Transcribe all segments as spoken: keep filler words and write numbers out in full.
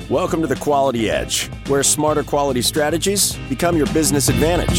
Welcome to the Quality Edge, where smarter quality strategies become your business advantage.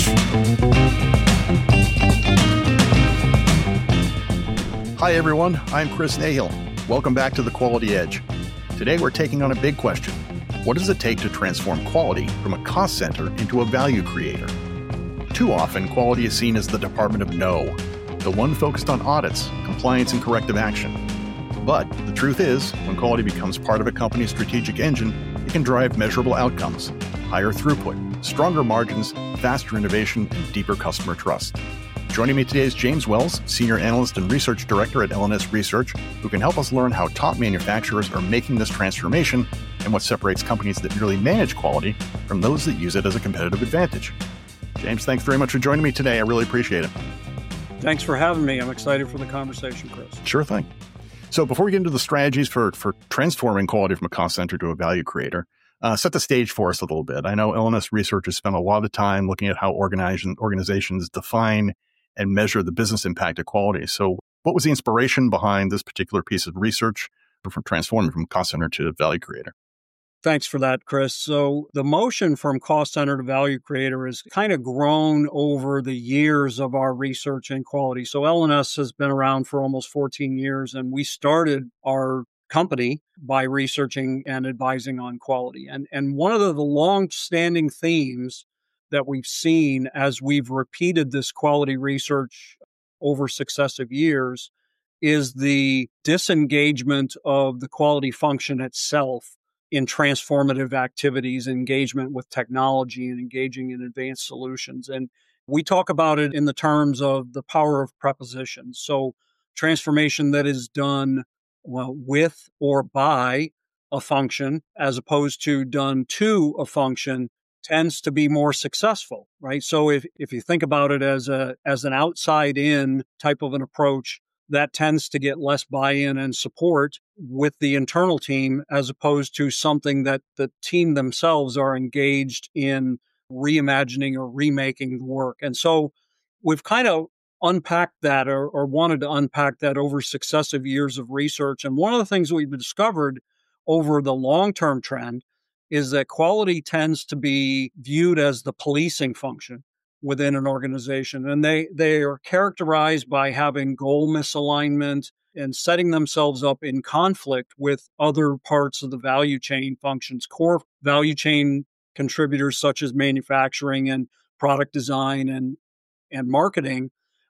Hi everyone, I'm Chris Nahill. Welcome back to the Quality Edge. Today we're taking on a big question. What does it take to transform quality from a cost center into a value creator? Too often, quality is seen as the department of no, the one focused on audits, compliance, and corrective action. But the truth is, when quality becomes part of a company's strategic engine, it can drive measurable outcomes, higher throughput, stronger margins, faster innovation, and deeper customer trust. Joining me today is James Wells, Senior Analyst and Research Director at L and S Research, who can help us learn how top manufacturers are making this transformation and what separates companies that merely manage quality from those that use it as a competitive advantage. James, thanks very much for joining me today. I really appreciate it. Thanks for having me. I'm excited for the conversation, Chris. Sure thing. So before we get into the strategies for, for transforming quality from a cost center to a value creator, uh, set the stage for us a little bit. I know L and S Research has spent a lot of time looking at how organization, organizations define and measure the business impact of quality. So what was the inspiration behind this particular piece of research for transforming from cost center to value creator? Thanks for that, Chris. So the motion from cost center to value creator has kind of grown over the years of our research and quality. So L and S has been around for almost fourteen years, and we started our company by researching and advising on quality. And, and one of the, the long-standing themes that we've seen as we've repeated this quality research over successive years is the disengagement of the quality function itself in transformative activities, engagement with technology, and engaging in advanced solutions. And we talk about it in the terms of the power of prepositions. So transformation that is done well, with or by a function, as opposed to done to a function, tends to be more successful, right? So if, if you think about it as a as an outside-in type of an approach, that tends to get less buy-in and support with the internal team, as opposed to something that the team themselves are engaged in reimagining or remaking the work. And so we've kind of unpacked that or, or wanted to unpack that over successive years of research. And one of the things we've discovered over the long-term trend is that quality tends to be viewed as the policing function within an organization. And they, they are characterized by having goal misalignment and setting themselves up in conflict with other parts of the value chain functions, core value chain contributors such as manufacturing and product design and, and marketing.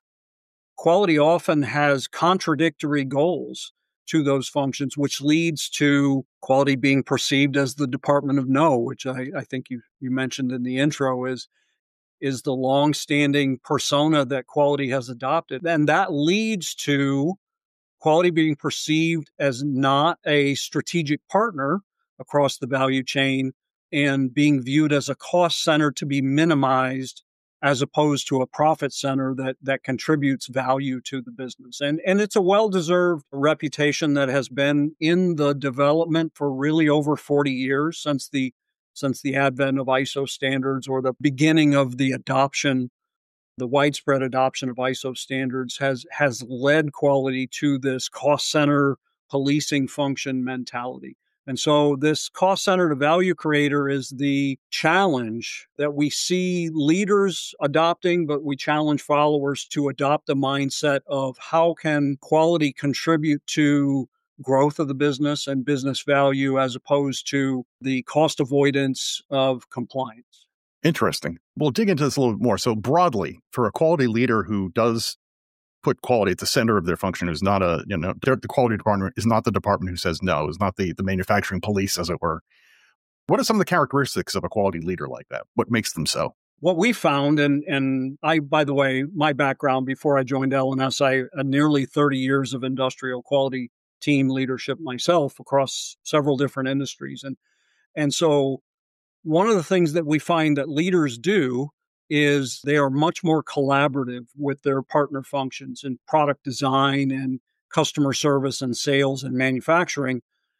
Quality often has contradictory goals to those functions, which leads to quality being perceived as the department of no, which I, I think you, you mentioned in the intro is is the long-standing persona that quality has adopted. And that leads to quality being perceived as not a strategic partner across the value chain and being viewed as a cost center to be minimized as opposed to a profit center that that contributes value to the business. And, and it's a well-deserved reputation that has been in the development for really over forty years since the since the advent of I S O standards or the beginning of the adoption, the widespread adoption of I S O standards has, has led quality to this cost center policing function mentality. And so this cost center to value creator is the challenge that we see leaders adopting, but we challenge followers to adopt the mindset of how can quality contribute to growth of the business and business value as opposed to the cost avoidance of compliance. Interesting. We'll dig into this a little bit more. So broadly, for a quality leader who does put quality at the center of their function, who's not a, you know, the quality department is not the department who says no, is not the, the manufacturing police, as it were. What are some of the characteristics of a quality leader like that? What makes them so? What we found, and and I, by the way, my background before I joined L and S, I had nearly thirty years of industrial quality team leadership myself across several different industries. And, and so one of the things that we find that leaders do is they are much more collaborative with their partner functions in product design and customer service and sales and manufacturing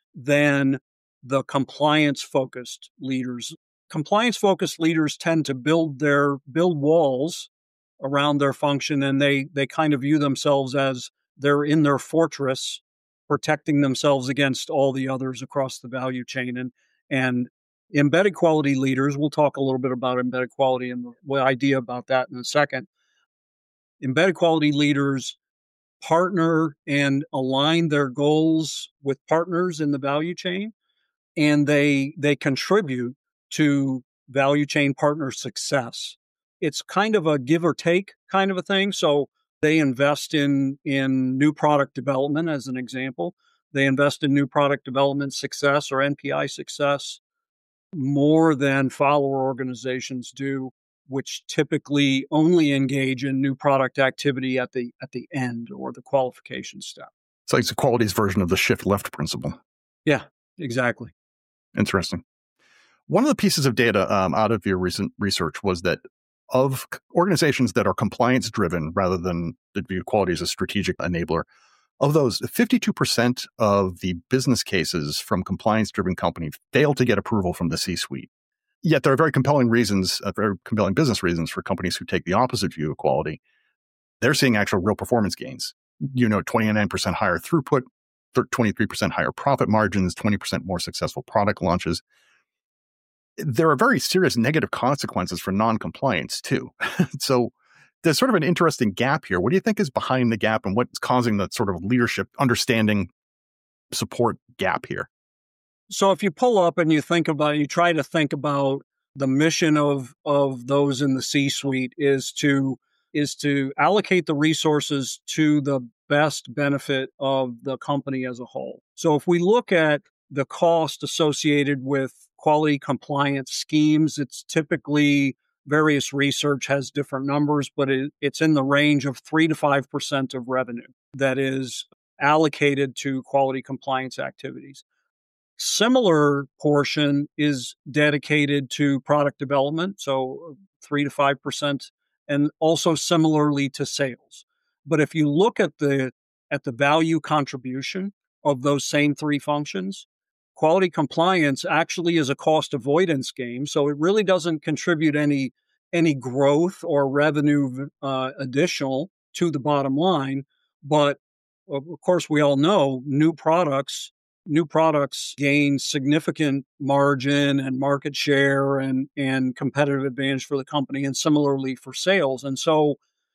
than the compliance-focused leaders. Compliance-focused leaders tend to build their build walls around their function, and they they kind of view themselves as they're in their fortress, protecting themselves against all the others across the value chain. And And embedded quality leaders, we'll talk a little bit about embedded quality and the idea about that in a second. Embedded quality leaders partner and align their goals with partners in the value chain, and they they contribute to value chain partner success. It's kind of a give or take kind of a thing. So they invest in in new product development, as an example. They invest in new product development success or N P I success more than follower organizations do, which typically only engage in new product activity at the at the end or the qualification step. So it's a quality's version of the shift left principle. Yeah, exactly. Interesting. One of the pieces of data um, out of your recent research was that of organizations that are compliance driven rather than that view quality as a strategic enabler, of those, fifty-two percent of the business cases from compliance driven companies fail to get approval from the C-suite. Yet there are very compelling reasons, uh, very compelling business reasons for companies who take the opposite view of quality. They're seeing actual real performance gains. You know, twenty-nine percent higher throughput, twenty-three percent higher profit margins, twenty percent more successful product launches. There are very serious negative consequences for non-compliance too. So there's sort of an interesting gap here. What do you think is behind the gap and what's causing that sort of leadership understanding support gap here? So if you pull up and you think about, you try to think about the mission of of those in the C-suite is to is to allocate the resources to the best benefit of the company as a whole. So if we look at the cost associated with quality compliance schemes, it's typically, various research has different numbers, but it, it's in the range of three to five percent of revenue that is allocated to quality compliance activities. Similar portion is dedicated to product development, so three to five percent, and also similarly to sales. But if you look at the at the value contribution of those same three functions, quality compliance actually is a cost avoidance game, so it really doesn't contribute any any growth or revenue uh, additional to the bottom line. But of course, we all know new products new products gain significant margin and market share and and competitive advantage for the company, and similarly for sales. And so,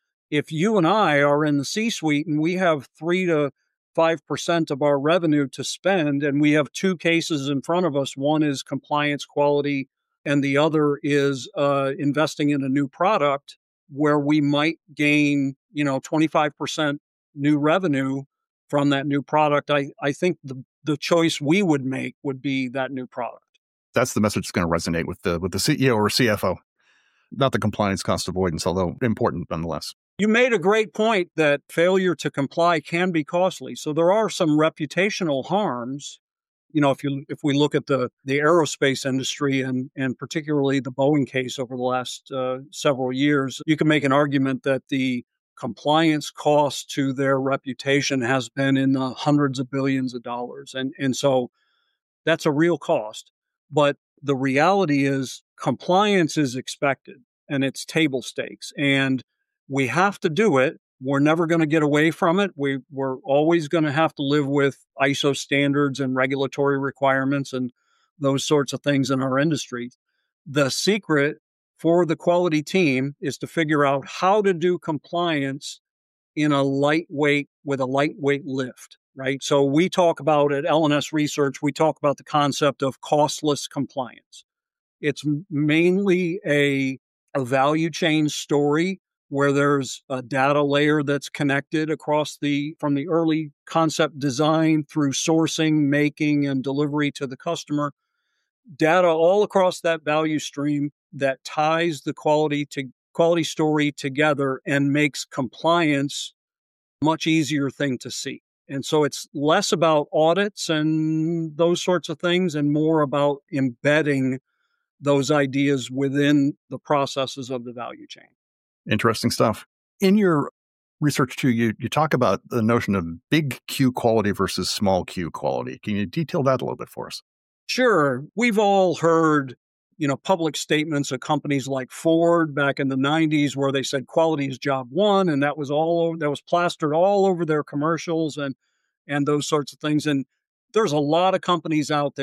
if you and I are in the C-suite and we have three to five percent of our revenue to spend, and we have two cases in front of us, one is compliance quality, and the other is uh, investing in a new product where we might gain, you know, twenty-five percent new revenue from that new product. I, I think the, the choice we would make would be that new product. That's the message that's going to resonate with the with the C E O or C F O, not the compliance cost avoidance, although important nonetheless. You made a great point that failure to comply can be costly. So there are some reputational harms. You know, if you if we look at the the aerospace industry and and particularly the Boeing case over the last uh, several years, you can make an argument that the compliance cost to their reputation has been in the hundreds of billions of dollars. And, and so that's a real cost. But the reality is compliance is expected and it's table stakes. And we have to do it. We're never going to get away from it. We, we're always going to have to live with I S O standards and regulatory requirements and those sorts of things in our industry. The secret for the quality team is to figure out how to do compliance in a lightweight, with a lightweight lift, right? So we talk about at L and S Research, we talk about the concept of costless compliance. It's mainly a, a value chain story where there's a data layer that's connected across the, from the early concept design through sourcing, making, and delivery to the customer. Data all across that value stream that ties the quality to quality story together and makes compliance a much easier thing to see. And so it's less about audits and those sorts of things and more about embedding those ideas within the processes of the value chain. Interesting stuff. In your research too, you, you talk about the notion of big Q quality versus small Q quality. Can you detail that a little bit for us? Sure. We've all heard, you know, public statements of companies like Ford back in the nineties where they said quality is job one, and that was all over, that was plastered all over their commercials and and those sorts of things. And there's a lot of companies out there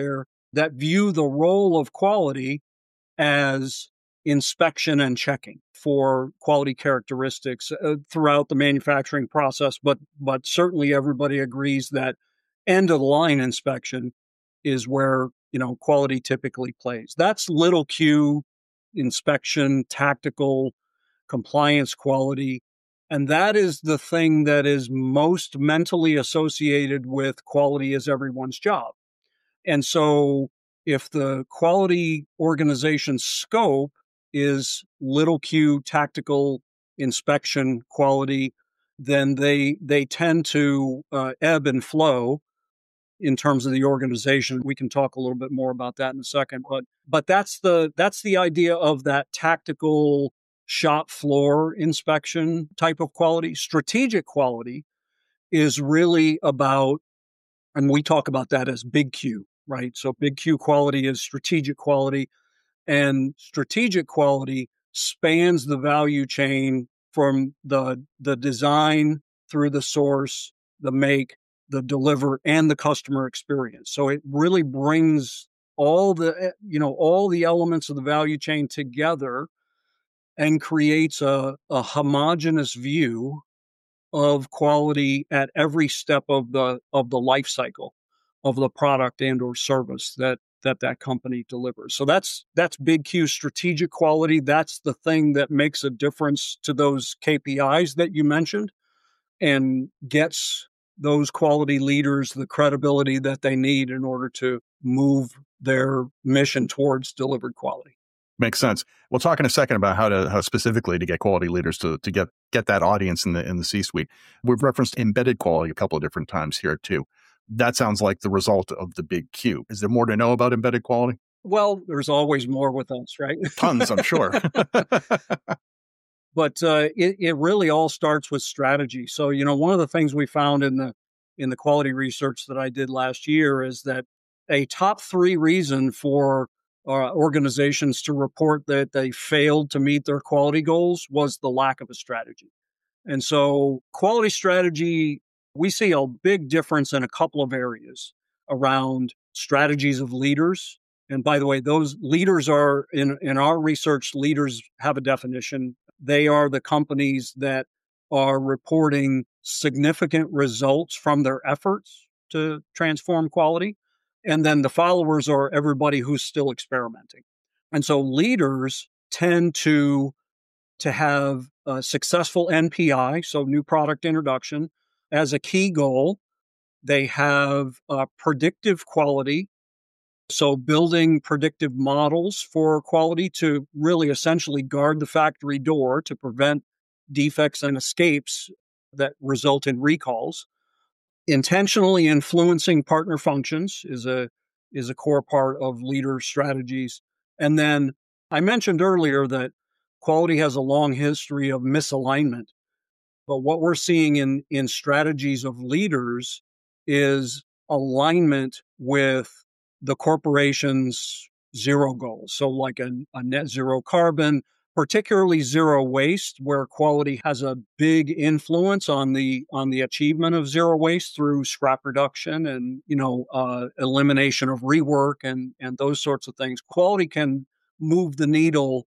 that view the role of quality as inspection and checking for quality characteristics uh, throughout the manufacturing process. But, but certainly everybody agrees that end of the line inspection is where, you know, quality typically plays. That's little Q inspection, tactical compliance quality. And that is the thing that is most mentally associated with quality as everyone's job. And so if the quality organization's scope is little Q tactical inspection quality, then they they tend to uh, ebb and flow in terms of the organization. We can talk a little bit more about that in a second, but but that's the that's the idea of that tactical shop floor inspection type of quality. Strategic quality is really about, and we talk about that as big Q, right? So big Q quality is strategic quality, and strategic quality spans the value chain from the the design through the source, the make, the deliver, and the customer experience. So it really brings all the, you know, all the elements of the value chain together and creates a, a homogeneous view of quality at every step of the of the life cycle of the product and or service that that that company delivers. So that's that's big Q strategic quality. That's the thing that makes a difference to those K P Is that you mentioned and gets those quality leaders the credibility that they need in order to move their mission towards delivered quality. Makes sense. We'll talk in a second about how to how specifically to get quality leaders to to get get that audience in the in the C-suite. We've referenced embedded quality a couple of different times here too. That sounds like the result of the big Q. Is there more to know about embedded quality? Well, there's always more with us, right? Tons, I'm sure. But uh, it it really all starts with strategy. So, you know, one of the things we found in the in the quality research that I did last year is that a top three reason for uh, organizations to report that they failed to meet their quality goals was the lack of a strategy. And so quality strategy, we see a big difference in a couple of areas around strategies of leaders. And by the way, those leaders are, in, in our research, leaders have a definition. They are the companies that are reporting significant results from their efforts to transform quality. And then the followers are everybody who's still experimenting. And so leaders tend to, to have a successful N P I, so new product introduction, as a key goal. They have uh, predictive quality, so building predictive models for quality to really essentially guard the factory door to prevent defects and escapes that result in recalls. Intentionally influencing partner functions is a is a core part of leader strategies. And then I mentioned earlier that quality has a long history of misalignment. But what we're seeing in, in strategies of leaders is alignment with the corporation's zero goals. So like a, a net zero carbon, particularly zero waste, where quality has a big influence on the on the achievement of zero waste through scrap reduction and, you know, uh, elimination of rework and and those sorts of things. Quality can move the needle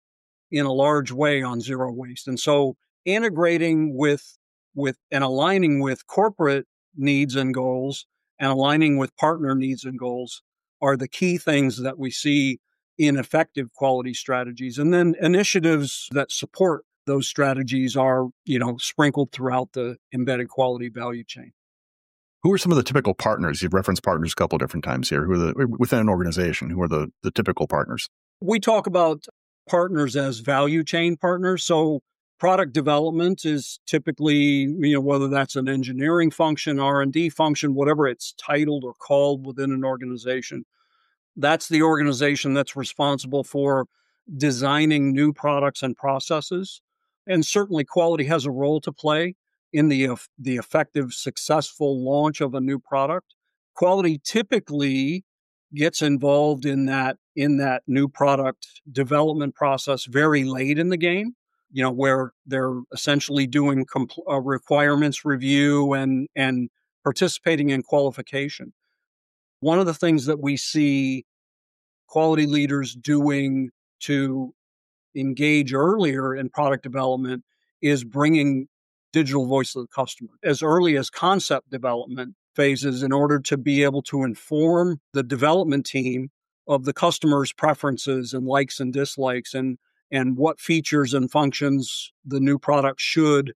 in a large way on zero waste. And so integrating with with and aligning with corporate needs and goals and aligning with partner needs and goals are the key things that we see in effective quality strategies. And then initiatives that support those strategies are, you know, sprinkled throughout the embedded quality value chain. Who are some of the typical partners? You've referenced partners a couple of different times here. Who are the within an organization? Who are the, the typical partners? We talk about partners as value chain partners. So product development is typically, you know, whether that's an engineering function, R and D function, whatever it's titled or called within an organization. That's the organization that's responsible for designing new products and processes. And certainly quality has a role to play in the, the effective, successful launch of a new product. Quality typically gets involved in that, in that new product development process very late in the game, you know, where they're essentially doing compl- uh, requirements review and, and participating in qualification. One of the things that we see quality leaders doing to engage earlier in product development is bringing digital voice of the customer as early as concept development phases in order to be able to inform the development team of the customer's preferences and likes and dislikes and and what features and functions the new product should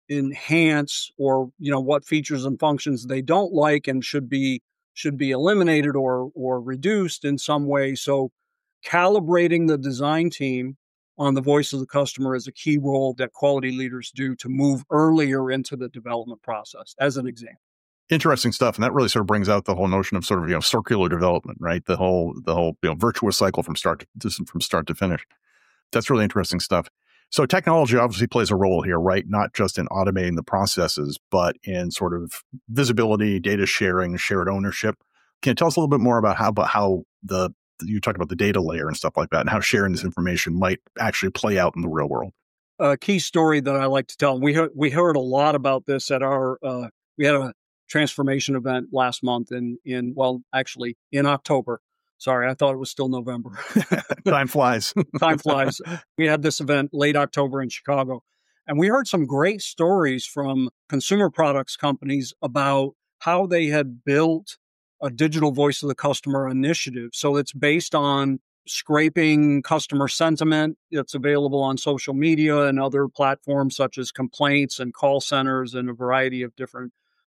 enhance, or you know what features and functions they don't like and should be should be eliminated or or reduced in some way. So calibrating the design team on the voice of the customer is a key role that quality leaders do to move earlier into the development process, as an example. Interesting stuff. And that really sort of brings out the whole notion of sort of, you know, circular development, right? The whole, the whole, you know, virtuous cycle from start to, from start to finish. That's really interesting stuff. So technology obviously plays a role here, right? Not just in automating the processes, but in sort of visibility, data sharing, shared ownership. Can you tell us a little bit more about how, about how the, you talked about the data layer and stuff like that, and how sharing this information might actually play out in the real world? A key story that I like to tell, we heard, we heard a lot about this at our, uh, we had a transformation event last month in, in, well, actually in October. Sorry, I thought it was still November. Time flies. Time flies. We had this event late October in Chicago, and we heard some great stories from consumer products companies about how they had built a digital voice of the customer initiative. So it's based on scraping customer sentiment. It's available on social media and other platforms such as complaints and call centers and a variety of different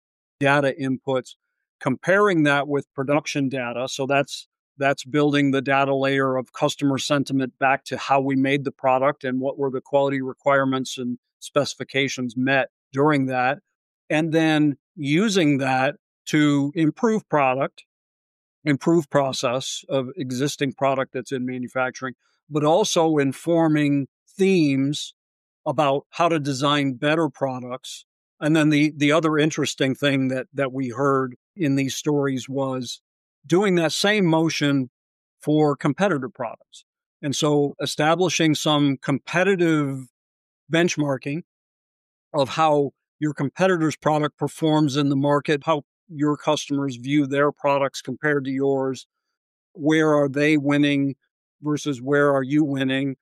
data inputs, comparing that with production data. So that's That's building the data layer of customer sentiment back to how we made the product and what were the quality requirements and specifications met during that. And then using that to improve product, improve process of existing product that's in manufacturing, but also informing themes about how to design better products. And then the, the other interesting thing that, that we heard in these stories was doing that same motion for competitor products. And so establishing some competitive benchmarking of how your competitor's product performs in the market, how your customers view their products compared to yours, where are they winning versus where are you winning,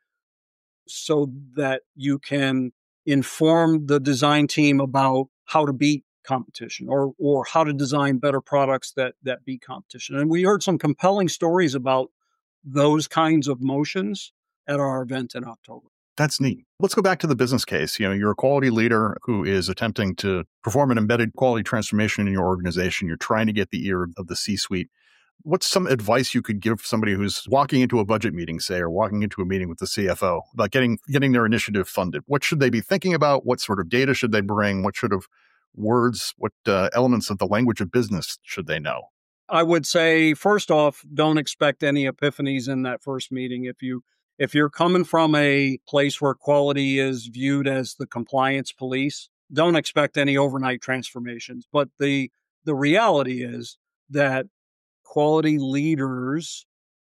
so that you can inform the design team about how to beat competition or or how to design better products that that beat competition. And we heard some compelling stories about those kinds of motions at our event in October. That's neat. Let's go back to the business case. You know, you're a quality leader who is attempting to perform an embedded quality transformation in your organization. You're trying to get the ear of the C-suite. What's some advice you could give somebody who's walking into a budget meeting, say, or walking into a meeting with the C F O about getting getting their initiative funded? What should they be thinking about? What sort of data should they bring? What sort of words, what uh, elements of the language of business should they know? I would say, first off, don't expect any epiphanies in that first meeting. If you if you're coming from a place where quality is viewed as the compliance police, don't expect any overnight transformations. But the the reality is that quality leaders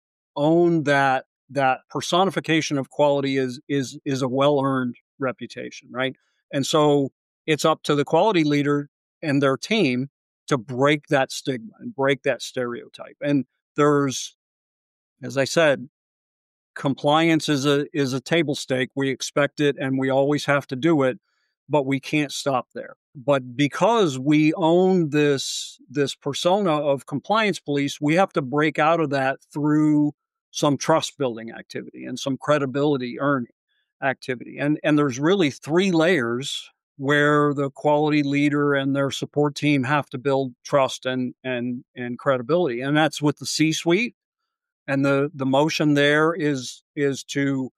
own that that personification of quality is is is a well-earned reputation, right? And so it's up to the quality leader and their team to break that stigma and break that stereotype. And there's, as I said, compliance is a is a table stake. We expect it and we always have to do it, but we can't stop there. But because we own this this persona of compliance police, we have to break out of that through some trust building activity and some credibility earning activity. And and there's really three layers where the quality leader and their support team have to build trust and and and credibility. And that's with the C-suite. And the the motion there is is to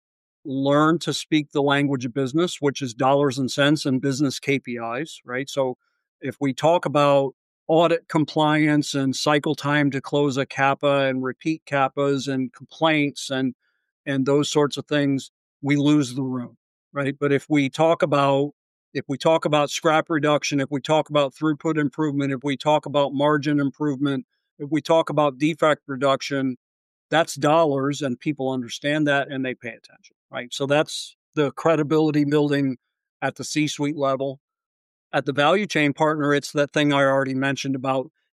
learn to speak the language of business, which is dollars and cents and business K P Is, right? So if we talk about audit compliance and cycle time to close a CAPA and repeat CAPAs and complaints and and those sorts of things, we lose the room, right? But if we talk about if we talk about scrap reduction, if we talk about throughput improvement, if we talk about margin improvement, if we talk about defect reduction, that's dollars and people understand that and they pay attention, right? So that's the credibility building at the C-suite level. At the value chain partner, it's that thing I already mentioned about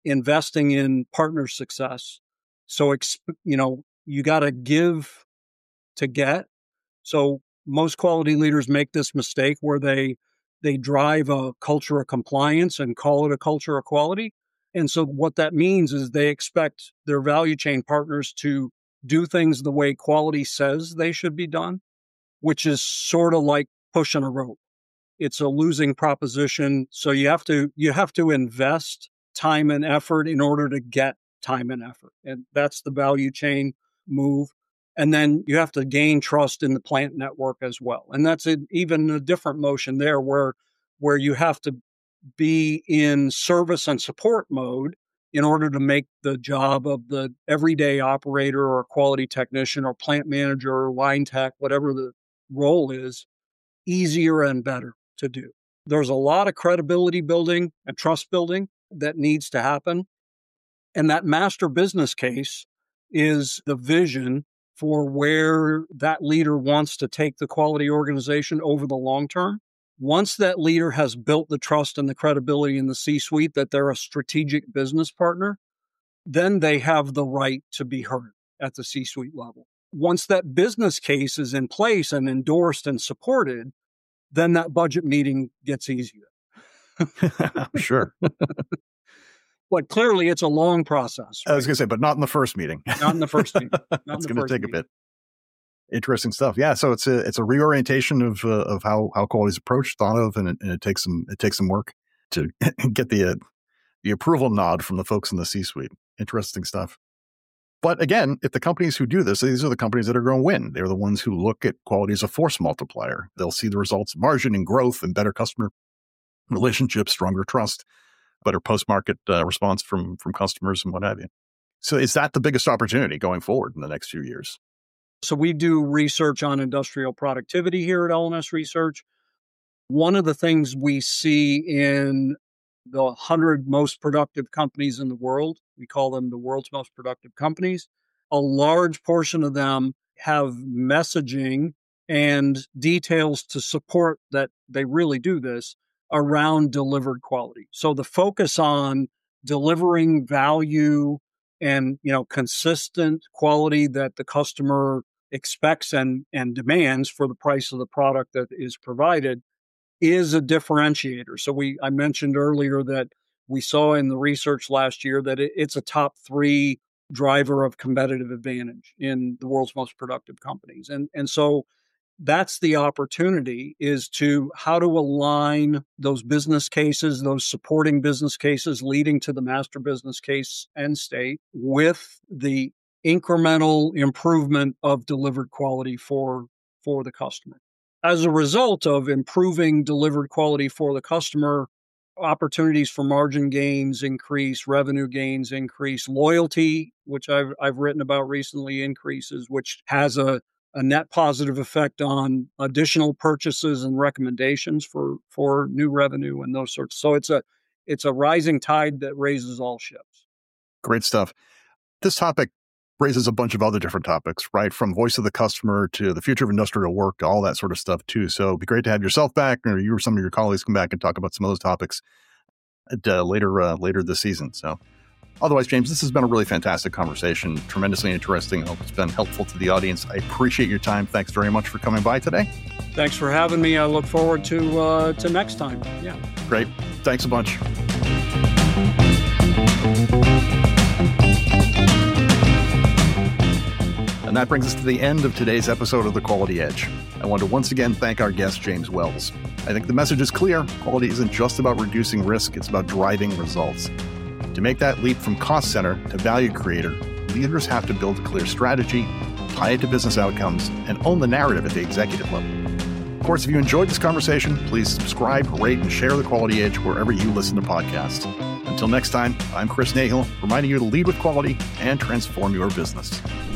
investing in partner success. So, you know, you got to give to get. So most quality leaders make this mistake where they they drive a culture of compliance and call it a culture of quality. And so what that means is they expect their value chain partners to do things the way quality says they should be done, which is sort of like pushing a rope. It's a losing proposition. So you have to you have to invest time and effort in order to get time and effort. And that's the value chain move. And then you have to gain trust in the plant network as well. And that's a, even a different motion there where, where you have to be in service and support mode in order to make the job of the everyday operator or quality technician or plant manager or line tech, whatever the role is, easier and better to do. There's a lot of credibility building and trust building that needs to happen. And that master business case is the vision for where that leader wants to take the quality organization over the long term. Once that leader has built the trust and the credibility in the C-suite that they're a strategic business partner, then they have the right to be heard at the C-suite level. Once that business case is in place and endorsed and supported, then that budget meeting gets easier. Sure. But clearly, it's a long process. Right? I was going to say, but not in the first meeting. Not in the first meeting. It's going to take meeting. a bit. Interesting stuff. Yeah. So it's a it's a reorientation of uh, of how how quality is approached, thought of, and it, and it takes some it takes some work to get the uh, the approval nod from the folks in the C-suite. Interesting stuff. But again, if the companies who do this, these are the companies that are going to win. They're the ones who look at quality as a force multiplier. They'll see the results, margin and growth, and better customer relationships, stronger trust, better post-market uh, response from from customers and what have you. So is that the biggest opportunity going forward in the next few years? So we do research on industrial productivity here at L and S Research. One of the things we see in the one hundred most productive companies in the world, we call them the world's most productive companies, a large portion of them have messaging and details to support that they really do this around delivered quality. So the focus on delivering value and, you know, consistent quality that the customer expects and, and demands for the price of the product that is provided is a differentiator. So we, I mentioned earlier that we saw in the research last year that it, it's a top three driver of competitive advantage in the world's most productive companies. And, and so that's the opportunity, is to how to align those business cases, those supporting business cases leading to the master business case end state with the incremental improvement of delivered quality for, for the customer. As a result of improving delivered quality for the customer, opportunities for margin gains increase, revenue gains increase, loyalty, which I've, I've written about recently, increases, which has a a net positive effect on additional purchases and recommendations for, for new revenue and those sorts. So it's a, it's a rising tide that raises all ships. Great stuff. This topic raises a bunch of other different topics, right? From voice of the customer to the future of industrial work to all that sort of stuff too. So it'd be great to have yourself back, or you or some of your colleagues come back and talk about some of those topics at, uh, later, uh, later this season. So otherwise, James, this has been a really fantastic conversation, tremendously interesting. I hope it's been helpful to the audience. I appreciate your time. Thanks very much for coming by today. Thanks for having me. I look forward to uh, to next time. Yeah. Great. Thanks a bunch. And that brings us to the end of today's episode of The Quality Edge. I want to once again thank our guest, James Wells. I think the message is clear. Quality isn't just about reducing risk. It's about driving results. To make that leap from cost center to value creator, leaders have to build a clear strategy, tie it to business outcomes, and own the narrative at the executive level. Of course, if you enjoyed this conversation, please subscribe, rate, and share The Quality Edge wherever you listen to podcasts. Until next time, I'm Chris Nahill, reminding you to lead with quality and transform your business.